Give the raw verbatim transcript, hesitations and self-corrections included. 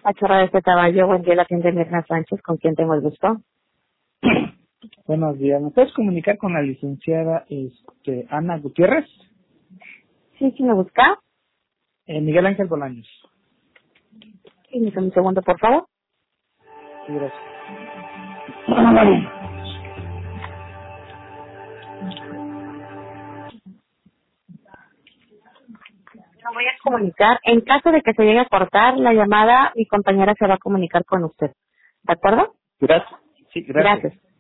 A Chorra de este caballo, buen día, la tienda Mirna Sánchez, ¿con quién tengo el gusto? Buenos días. ¿Me puedes comunicar con la licenciada este, Ana Gutiérrez? Sí, sí, me busca. Eh, Miguel Ángel Bolaños. Sí, me un segundo, por favor. Sí, gracias. Me voy a comunicar. En caso de que se llegue a cortar la llamada, mi compañera se va a comunicar con usted. ¿De acuerdo? Gracias. Sí, gracias. Gracias.